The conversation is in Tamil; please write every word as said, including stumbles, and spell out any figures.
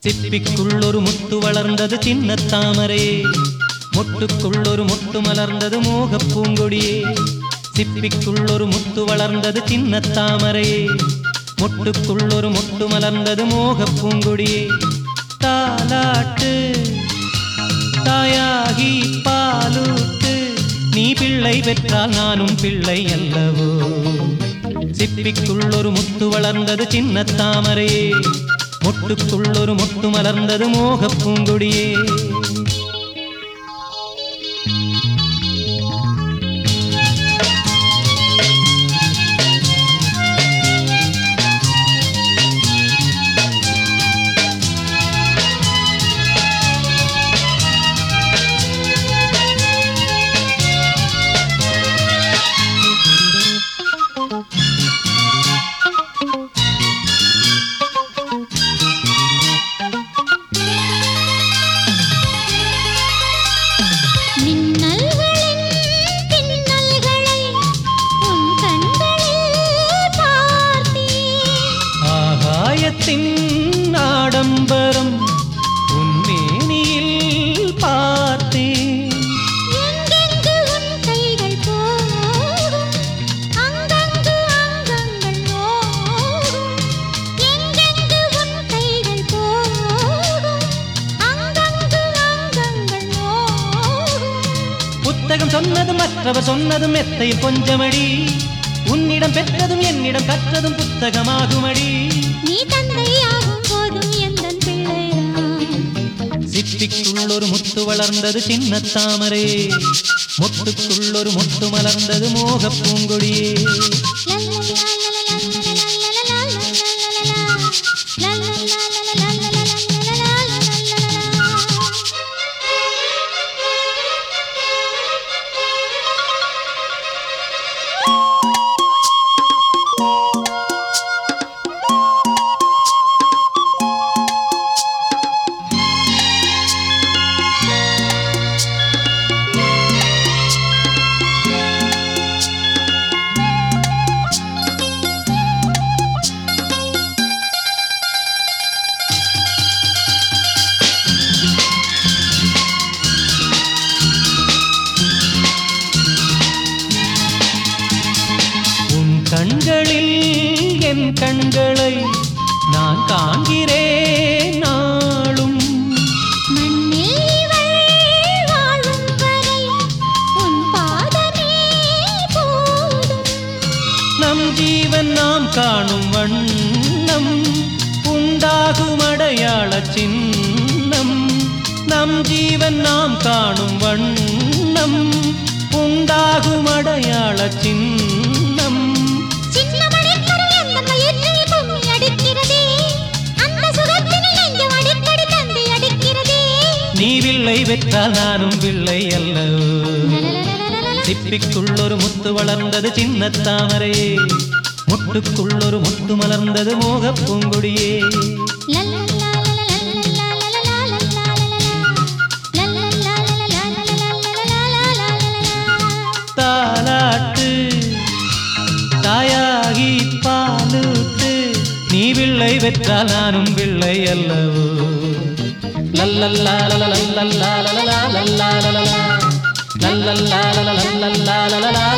சிப்பிக்குள்ளொரு முத்து வளர்ந்தது சின்ன தாமரையே, மொட்டுக்குள்ளொரு மொட்டு மலர்ந்தது மோகப் பூங்கொடியே. சிப்பிக்குள்ளொரு முத்து வளர்ந்தது சின்ன தாமரையே, மொட்டுக்குள்ளொரு மொட்டு மலர்ந்தது மோகப் பூங்கொடியே. தாலாட்டு தாயாகி பாலூட்டு, நீ பிள்ளை பெற்றால் நானும் பிள்ளை அல்லவோ. சிப்பிக்குள்ளொரு முத்து வளர்ந்தது சின்ன தாமரையே, மொட்டுக்குள்ளொரு மொட்டு மலர்ந்தது மோகப் பூங்கொடியே. ஆடம்பரம் உன்மேனியில் பார்த்தேன், எங்கெங்கு உன் கைகள் போகும் அங்கங்கு அங்கங்கள் நோகும். எங்கெங்கு உன் கைகள் போகும் அங்கங்கு அங்கங்கள் நோகும். புத்தகம் சொன்னதும் மற்றவர் சொன்னதும் மெத்தையில் கொஞ்சமடி, உன்னிடம் பெற்றதும் என்னிடம் கற்றதும் புத்தகமாகுமடி. நீ தந்தையாகும் போதும் எந்தன் பிள்ளைதான். சிப்பிக்குள்ளொரு முத்து வளர்ந்தது சின்ன தாமரையே, மொட்டுக்குள்ளொரு மொட்டு மலர்ந்தது மோகப் பூங்கொடியே. கண்களில் என் கண்களை நான் காண்கிறேன் நாளும். மண்ணில் வாழும் வரை உன் பாதமே போதும். நம் ஜீவன் நாம் காணும் வண்ணம் உண்டாகும் அடையாள சின்னம். நம் ஜீவன் நாம் காணும் வண்ணம் உண்டாகும் அடையாள சின்னம். நீ பிள்ளை பெற்றால் நானும் பிள்ளை அல்லவோ. சிப்பிக்குள்ளொரு முத்து வளர்ந்தது சின்ன தாமரையே, மொட்டுக்குள்ளொரு மொட்டு மலர்ந்தது மோகப் பூங்கொடியே. தாலாட்டு தாயாகி பாலூட்டு, நீ பிள்ளை பெற்றால் நானும் பிள்ளை அல்லவோ. லல்லல்லா லல்லல்லா லல்லல்லா லல்லல்லா லல்லல்லா லல்லல்லா லல்லல்லா லல்லல்லா